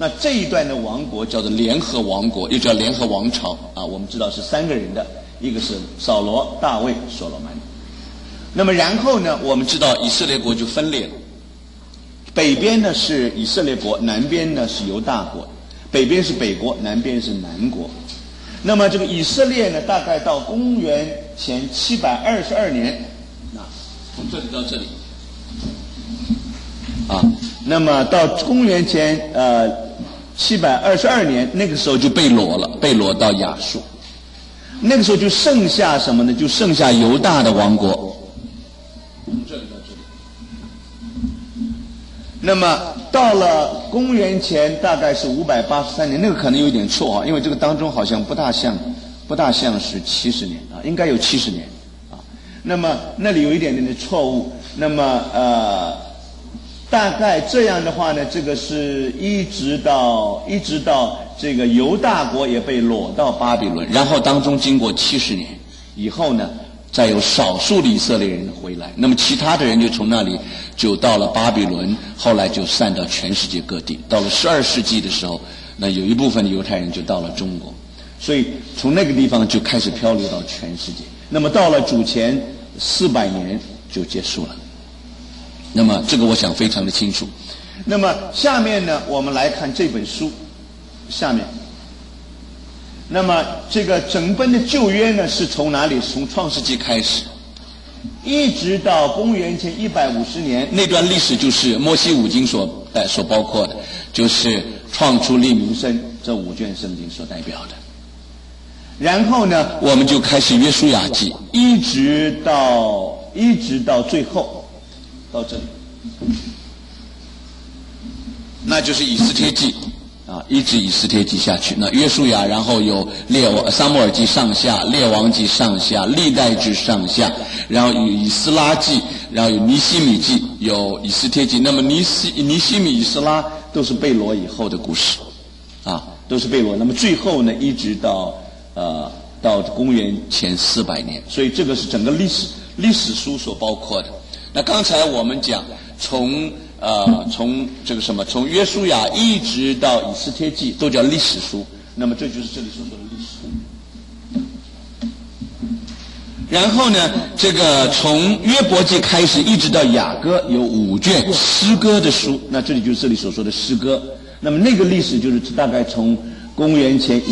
那这一段的王国叫做联合王国，又叫联合王朝啊。我们知道是3个人的，一个是扫罗、大卫、所罗门。那么然后呢，我们知道以色列国就分裂了，北边呢是以色列国，南边呢是犹大国，北边是北国，南边是南国。那么这个以色列呢，大概到公元前722年，从这里到这里啊，那么到公元前722年，那个时候就被掳了，被掳到亚述。那个时候就剩下什么呢？就剩下犹大的王国。从这里到这里。那么到了公元前大概是583年，那个可能有点错啊，因为这个当中好像不大像是70年啊，应该有70年啊。那么那里有一点点的错误。那么大概这样的话呢，这个是一直到这个犹大国也被掳到巴比伦，然后当中经过70年以后呢，再有少数的以色列人回来，那么其他的人就从那里就到了巴比伦，后来就散到全世界各地。到了12世纪的时候，那有一部分的犹太人就到了中国，所以从那个地方就开始漂流到全世界。那么到了主前400年就结束了。那么这个我想非常的清楚。那么下面呢，我们来看这本书下面。那么这个整本的旧约呢，是从哪里？从创世纪开始，一直到公元前150年，那段历史就是摩西五经所包括的，就是创出利民申这5卷圣经所代表的。然后呢，我们就开始约书亚记，一直到最后到这里，那就是以斯帖记啊，一直以斯帖记下去。那约书亚，然后有撒母耳记上下，列王记上下，历代志上下，然后有以斯拉记，然后有尼希米记，有以斯帖记。那么尼希米、以斯拉都是被掳以后的故事啊，都是被掳。那么最后呢，一直到公元前400年，所以这个是整个历史书所包括的。那刚才我们讲从约书亚一直到以斯帖记都叫历史书，那么这就是这里所说的历史。然后呢，这个从约伯记开始一直到雅歌有5卷诗歌的书，那这里就是这里所说的诗歌。那么那个历史就是大概从公元前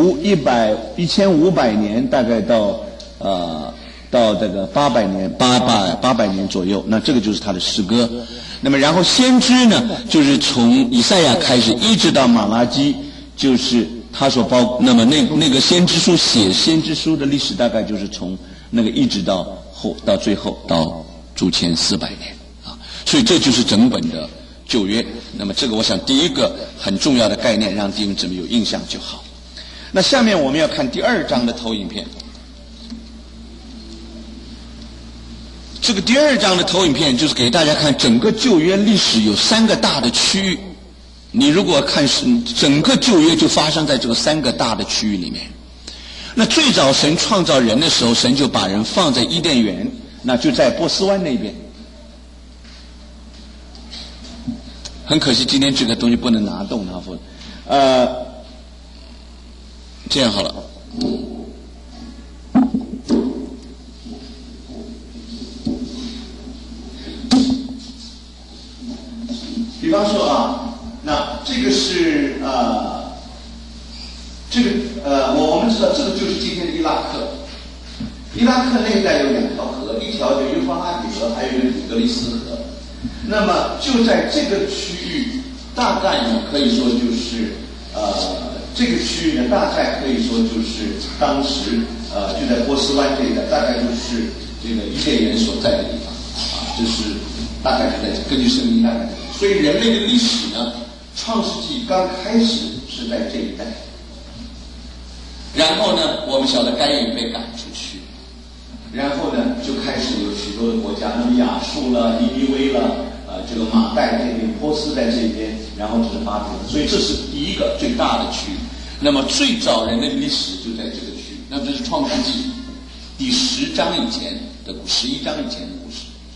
1500年大概到这个800年左右，那这个就是他的诗歌。那么然后先知呢，就是从以赛亚开始一直到马拉基，就是他所那么那个先知书写先知书的历史大概就是从那个一直到最后到主前400年啊，所以这就是整本的旧约。那么这个我想第一个很重要的概念，让弟兄姊妹有印象就好。那下面我们要看第2章的投影片。这个第2章的投影片就是给大家看整个旧约历史有3个大的区域。你如果看整个旧约就发生在这个3个大的区域里面。那最早神创造人的时候，神就把人放在伊甸园，那就在波斯湾那边。很可惜今天这个东西不能拿动它，这样好了。比方说啊，那这个是我们知道这个就是今天的伊拉克。伊拉克那一带有2条河，一条叫幼发拉底河，还有一个底格里斯河。那么就在这个区域，大概呢可以说就是这个区域呢大概可以说就是当时就在波斯湾这一带，大概就是这个伊甸园所在的地方啊，就是大概就在根据圣经大概。所以人类的历史呢，创世纪刚开始是在这一带，然后呢，我们晓得该隐被赶出去，然后呢，就开始有许多的国家，那么亚述了、尼尼微了，这个马代这边、波斯在这边，然后就是巴比伦，所以这是第一个最大的区域。那么最早人类的历史就在这个区域，那么这是创世纪第10章以前的11章以前的故事。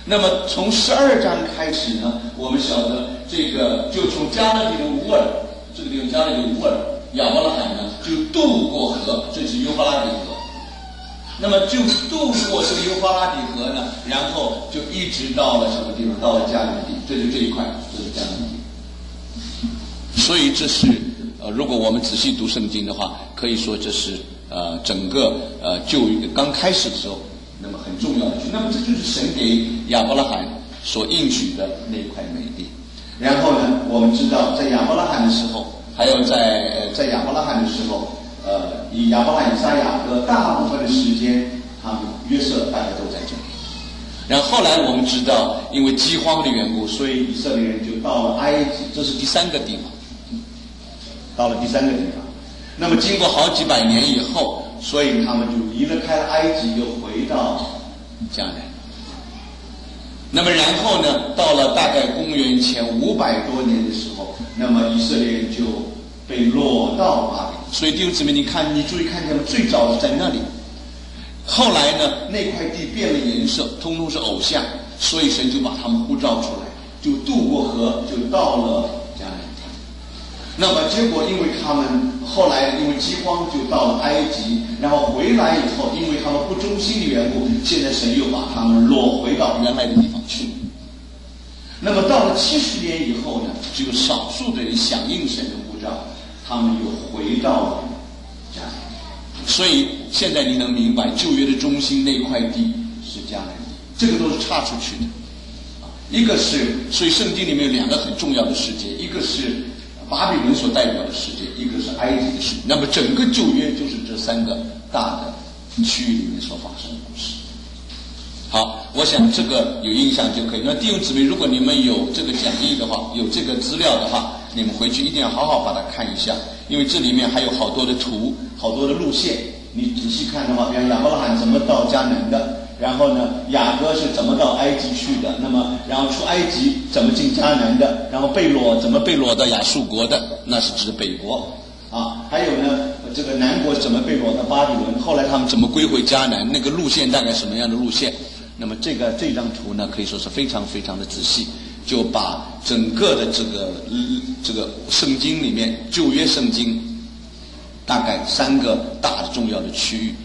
那么从12章开始呢，我们晓得这个就从加勒底的乌尔，这个地方加勒底乌尔，亚伯拉罕呢就渡过河，这是幼发拉底河。那么就渡过这个幼发拉底河呢，然后就一直到了什么地方？到了迦南地，这就这一块，这是迦南地。所以这是如果我们仔细读圣经的话，可以说这是整个旧约刚开始的时候，那么很重要的。那么这就是神给亚伯拉罕所应许的那块美地。然后呢，我们知道在亚伯拉罕的时候，还有在亚伯拉罕的时候，以亚伯拉罕、以撒、雅各大部分的时间，他们约瑟大家都在这里。然后后来我们知道，因为饥荒的缘故，所以以色列人就到了埃及，这是第3个地方。到了第3个地方，那么经过好几百年以后，所以他们就离开了埃及，又回到迦南。那么然后呢，到了大概公元前500多年的时候，那么以色列人就被落到巴比伦。所以弟兄姊妹，你注意看见吗？最早是在那里，后来呢，那块地变了颜色，通通是偶像，所以神就把他们呼召出来，就渡过河，就到了迦南。那么结果，因为他们后来因为饥荒就到了埃及，然后回来以后，因为他们不忠心的缘故，现在神又把他们落回到原来的地方去。那么到了70年以后呢，只有少数的人响应神的呼召，他们又回到了迦南。所以现在你能明白，旧约的中心那块地是迦南地，这个都是岔出去的。一个是，所以圣经里面有2个很重要的世界，一个是巴比伦所代表的世界，一个是埃及的世界。那么整个旧约就是这3个大的区域里面所发生的故事。好，我想这个有印象就可以。那弟兄姊妹，如果你们有这个讲义的话，有这个资料的话，你们回去一定要好好把它看一下，因为这里面还有好多的图，好多的路线。你仔细看的话，比方亚伯拉罕怎么到迦南的，然后呢，雅各是怎么到埃及去的，那么然后出埃及怎么进迦南的，然后贝裸怎么贝裸到亚述国的，那是指北国啊。还有呢，这个南国怎么贝裸到巴比伦，后来他们怎么归回迦南，那个路线大概什么样的路线？那么这张图呢，可以说是非常非常的仔细，就把整个的这个圣经里面旧约圣经大概3个大的重要的区域，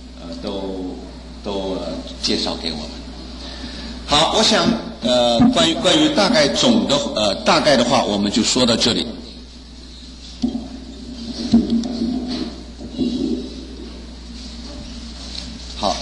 都介绍给我们。好，我想关于大概的话，我们就说到这里。好。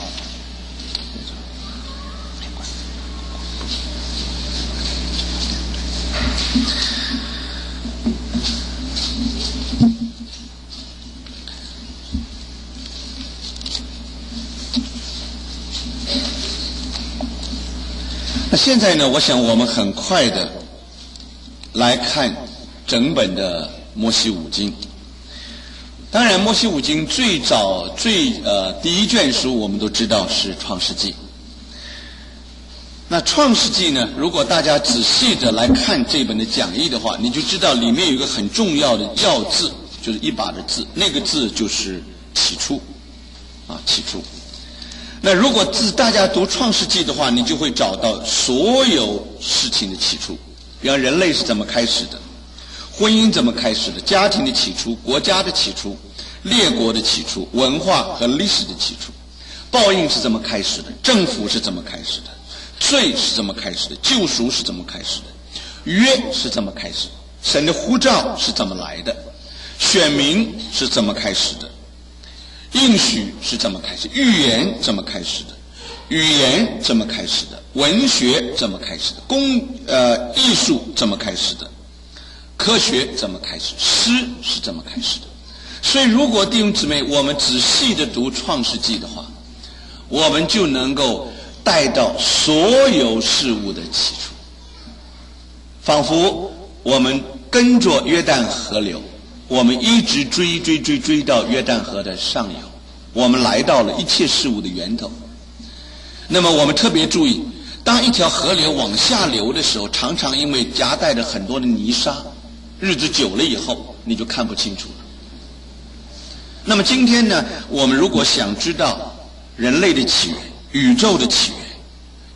那现在呢，我想我们很快的来看整本的摩西五经。当然，摩西五经最早第一卷书我们都知道是创世纪。那创世纪呢，如果大家仔细的来看这本的讲义的话，你就知道里面有一个很重要的要字，就是一把的字，那个字就是起初起初。那如果大家读创世纪的话，你就会找到所有事情的起初，比方人类是怎么开始的，婚姻怎么开始的，家庭的起初，国家的起初，列国的起初，文化和历史的起初，报应是怎么开始的，政府是怎么开始的，罪是怎么开始的，救赎是怎么开始的，约是怎么开始的，神的呼召是怎么来的，选民是怎么开始的，应许是怎么开始，预言怎么开始的，语言怎么开始的，文学怎么开始的，艺术怎么开始的，科学怎么开始，诗是怎么开始的。所以如果弟兄姊妹我们仔细的读创世纪的话，我们就能够带到所有事物的起初，仿佛我们跟着约旦河流，我们一直追到约旦河的上游，我们来到了一切事物的源头。那么我们特别注意，当一条河流往下流的时候，常常因为夹带着很多的泥沙，日子久了以后你就看不清楚了。那么今天呢，我们如果想知道人类的起源、宇宙的起源，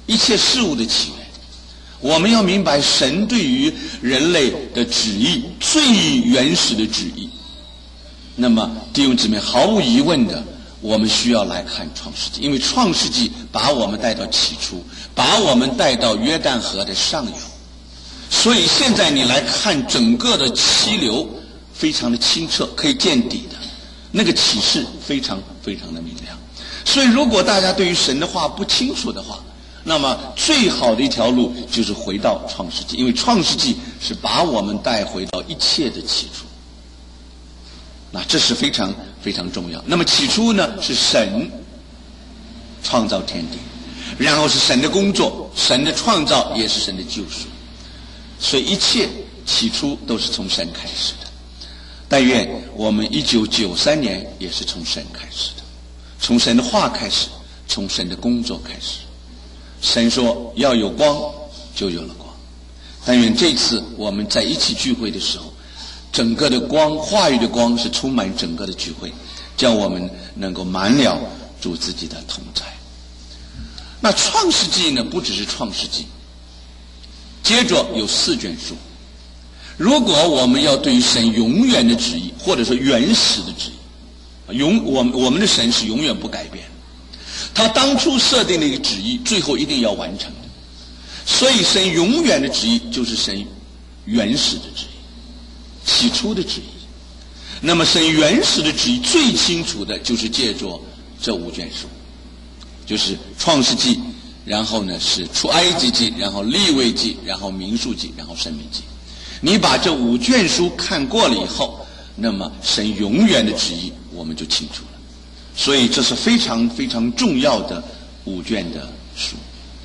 一切事物的起源。我们要明白神对于人类的旨意，最原始的旨意。那么弟兄姊妹，毫无疑问的，我们需要来看创世纪，因为创世纪把我们带到起初，把我们带到约旦河的上游。所以现在你来看整个的溪流非常的清澈，可以见底的，那个启示非常非常的明亮。所以如果大家对于神的话不清楚的话，那么最好的一条路就是回到创世纪，因为创世纪是把我们带回到一切的起初。那这是非常非常重要。那么起初呢，是神创造天地，然后是神的工作，神的创造也是神的救赎。所以一切起初都是从神开始的。但愿我们1993年也是从神开始的，从神的话开始，从神的工作开始。神说要有光，就有了光。但愿这次我们在一起聚会的时候，整个的光，话语的光是充满整个的聚会，叫我们能够满了主自己的同在。那创世纪呢，不只是创世纪，接着有4卷书。如果我们要对于神永远的旨意，或者说原始的旨意，我们的神是永远不改变，他当初设定的一个旨意，最后一定要完成的。所以神永远的旨意就是神原始的旨意，起初的旨意。那么神原始的旨意最清楚的就是借着这5卷书，就是创世纪，然后呢是出埃及记，然后利未记，然后民数记，然后申命记。你把这5卷书看过了以后，那么神永远的旨意我们就清楚了。所以这是非常非常重要的5卷的书。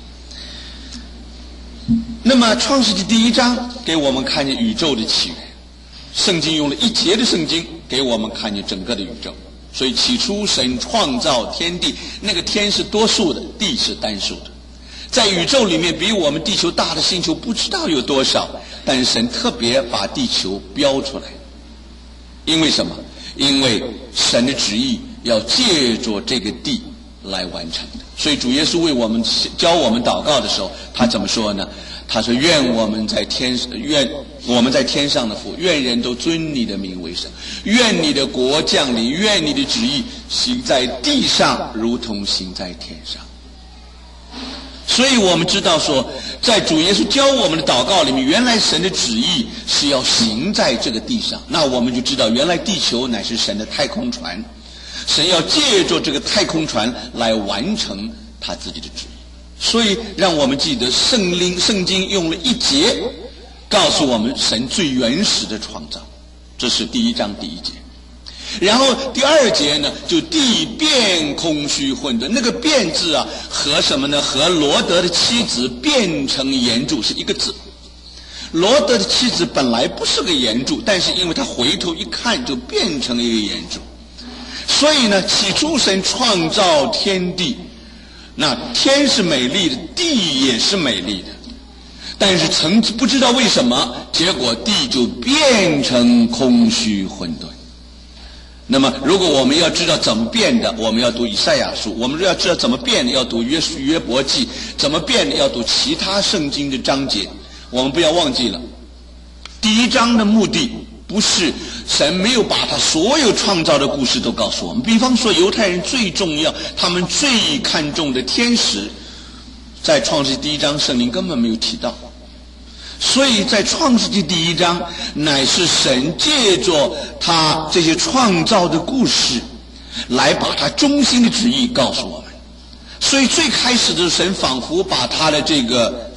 那么创世纪第1章给我们看见宇宙的起源，圣经用了1节的圣经给我们看见整个的宇宙。所以起初神创造天地，那个天是多数的，地是单数的。在宇宙里面比我们地球大的星球不知道有多少，但是神特别把地球标出来。因为什么？因为神的旨意要借着这个地来完成的。所以主耶稣为我们教我们祷告的时候，他怎么说呢？他说愿我们在天上的父，愿人都尊你的名为神，愿你的国降临，愿你的旨意行在地上如同行在天上。所以我们知道说，在主耶稣教我们的祷告里面，原来神的旨意是要行在这个地上。那我们就知道原来地球乃是神的太空船，神要借着这个太空船来完成他自己的旨意。所以让我们记得圣经用了1节告诉我们神最原始的创造，这是第1章第1节。然后第2节呢，就地变空虚混沌。那个变字啊，和什么呢？和罗德的妻子变成岩柱是一个字。罗德的妻子本来不是个岩柱，但是因为他回头一看就变成一个岩柱。所以呢，起初神创造天地，那天是美丽的，地也是美丽的，但是不知道为什么，结果地就变成空虚混沌。那么如果我们要知道怎么变的，我们要读以赛亚书；我们要知道怎么变的，要读约伯记；怎么变的，要读其他圣经的章节。我们不要忘记了，第1章的目的不是神没有把他所有创造的故事都告诉我们。比方说犹太人最重要，他们最看重的天使，在创世纪第1章圣灵根本没有提到。所以在创世纪第1章乃是神借着他这些创造的故事来把他中心的旨意告诉我们。所以最开始的神仿佛把他的这个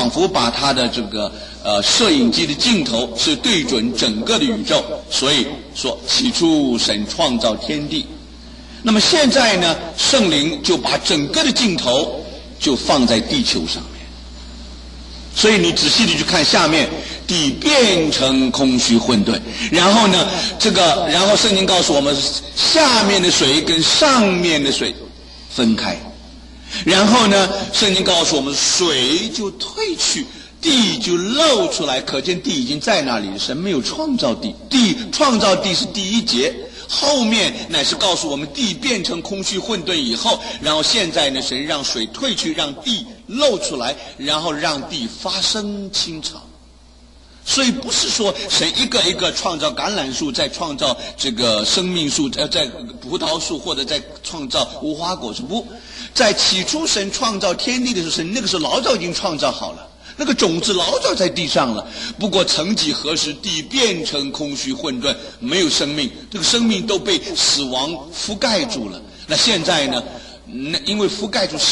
摄影机的镜头是对准整个的宇宙，所以说起初神创造天地。那么现在呢，圣灵就把整个的镜头就放在地球上面。所以你仔细的去看下面，地变成空虚混沌，然后呢，然后圣经告诉我们，下面的水跟上面的水分开，然后呢，圣经告诉我们，水就退去，地就露出来，可见地已经在那里，神没有创造地，创造地是第1节。后面乃是告诉我们地变成空虚混沌以后，然后现在呢，神让水退去，让地露出来，然后让地发生青草。所以不是说神一个一个创造橄榄树，再创造这个生命树，在葡萄树，或者在创造无花果树。不，在起初神创造天地的时候，神那个时候老早已经创造好了，那个种子老早在地上了。不过曾几何时，地变成空虚混沌，没有生命，这个生命都被死亡覆盖住了。那现在呢？因为覆盖住